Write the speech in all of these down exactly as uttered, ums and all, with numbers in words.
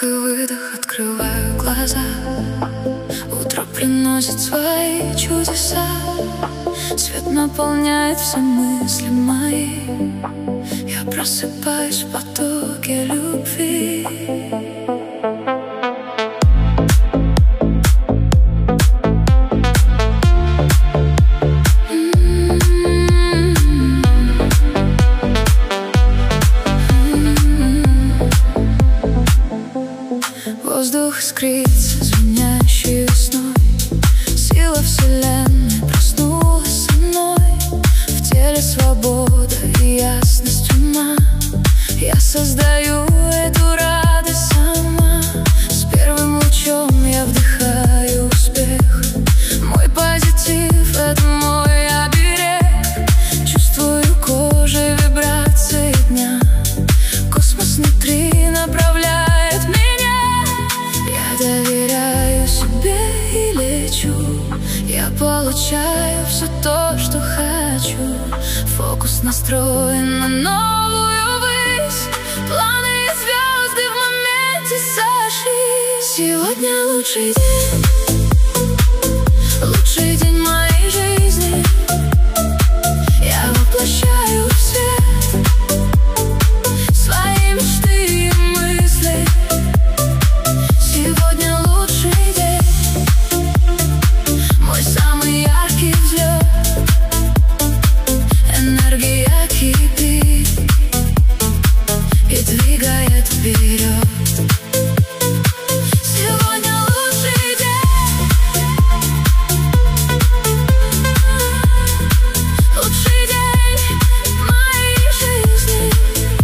Вдох и выдох, открываю глаза. Утро приносит свои чудеса. Свет наполняет все мысли мои. Я просыпаюсь в потоке любви. Воздух искрится, звенящий весной. Сила вселенной проснулась со мной. В теле свобода и ясность ума. Я создаю эту радость сама. С первым лучом я вдыхаю успех. Мой позитив — это мой оберег. Чувствую кожей вибрации дня. Космос внутри направляет меня. Доверяю себе и лечу. Я получаю все то, что хочу. Фокус настроен на новую высь. Планы и звезды в моменте сошлись. Сегодня лучший день. Лучший день моей жизни. Я воплощаю в свет свои мечты и мысли. Сегодня лучший день, мой самый яркий взлет. Энергия кипит и двигает вперед. Сегодня лучший день, лучший день моей жизни.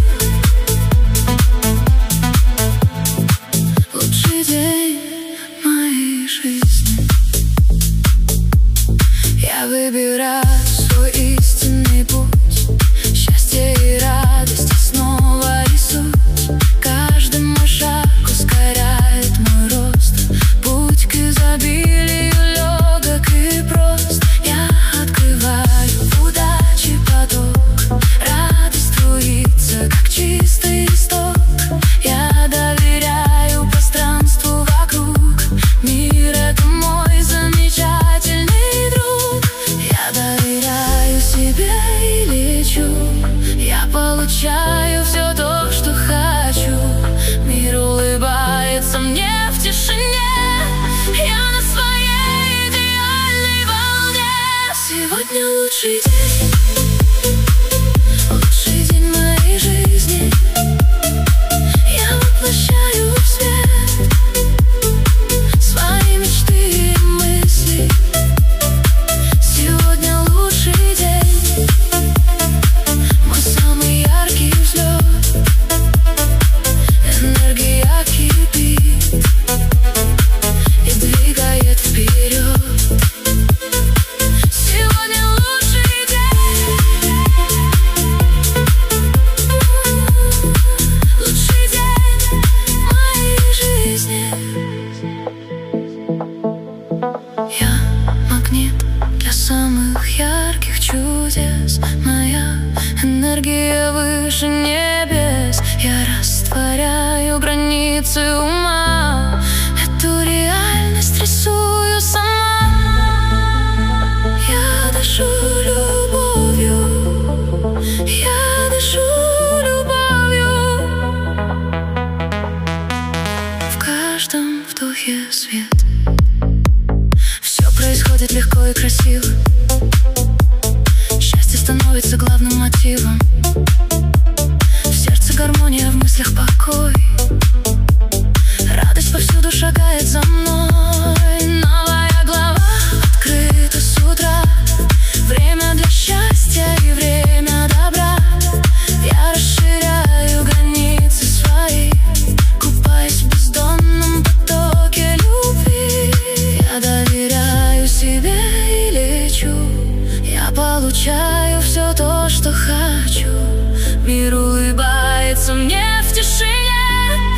Лучший день моей жизни. Я выбираю свой истинный путь. Счастье и радость, основа и суть. Каждый мой шаг ускоряет мой рост. Путь к изобилию легок и прост. Я открываю в удаче поток. Радость струится, как чистый исток. Я доверяю пространству вокруг. Мир — это мой замечательный друг. Я доверяю себе и лечу. Я получаю все то, что хочу. Мир улыбается мне в тишине. Я на своей идеальной волне. Сегодня лучший день. Лучший день моей жизни. Я воплощаю в свет свои мечты и мысли. Сегодня лучший день, мой самый яркий взлет. Энергия кипит и двигает вперед. Сегодня лучший день, лучший день моей жизни. Я магнит для самых ярких чудес. Моя энергия выше небес. Я растворяю границы ума. Эту реальность рисую сама. Я дышу любовью. Я дышу любовью. В каждом вдохе свет. Все происходит легко и красиво. Счастье становится главным мотивом. В сердце гармония, в мыслях покой. Радость повсюду шагает за мной. Новая глава открыта с утра. Время для счастья и время добра. Я расширяю границы свои, купаясь в бездонном потоке любви. Я доверяю себе и лечу. Я получаю все то, что хочу. Мир улыбается мне в тишине.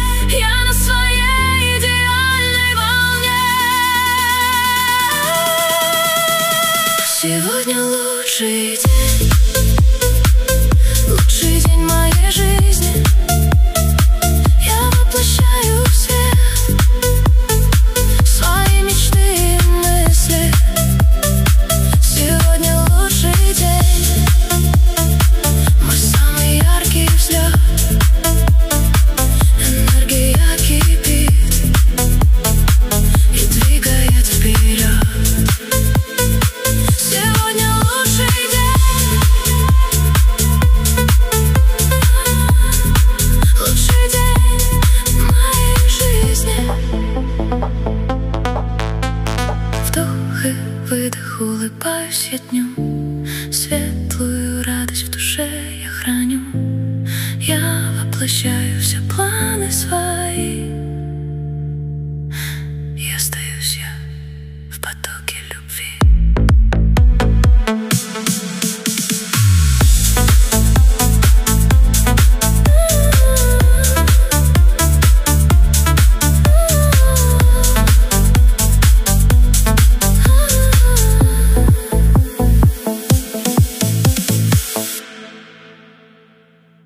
все планы свои.